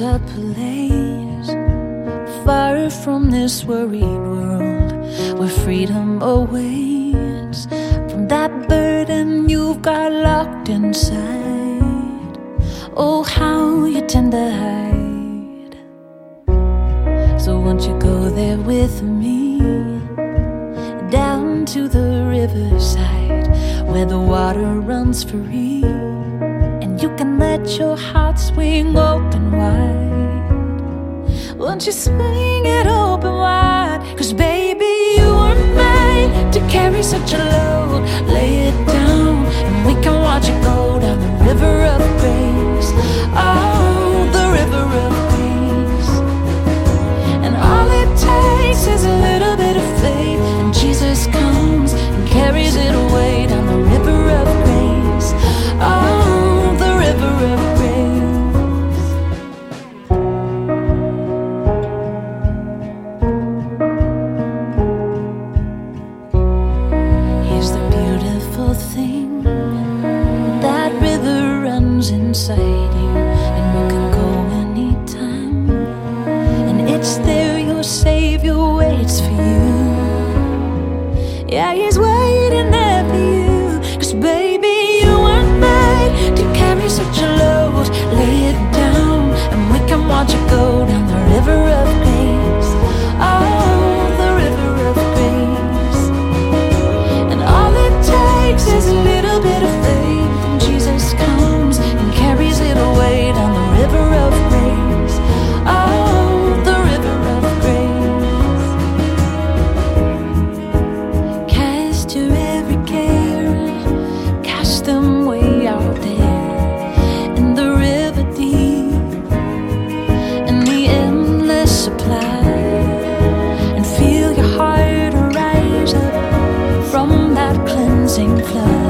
a place far from this worried world, where freedom awaits from that burden you've got locked inside. Oh, how you tend to hide. So won't you go there with me, down to the riverside, where the water runs free, and you can let your heart swing open wide. Won't you swing it open wide? 'Cause baby, you were made to carry such a load. Lay it down and we can watch it go down the river of grace. Oh, the river of grace. And all it takes is a little bit of faith, and Jesus comes and carries it away down the river of grace. Oh, the river of grace. Here's the beautiful thing, that river runs inside you, and you can go anytime, and it's there your Savior waits for you. Yeah, He's waiting there for you. 'Cause baby, you weren't made to carry such a load. Lay it down and we can watch it go down the river of grace. Oh, the river of grace. And all it takes is a little bit of faith, and Jesus comes and carries it away down the river of grace. Oh, the river of grace. Cast your every care, cast them way out there in the river deep, in the endless supply, and feel your heart rise up from that cleansing flood.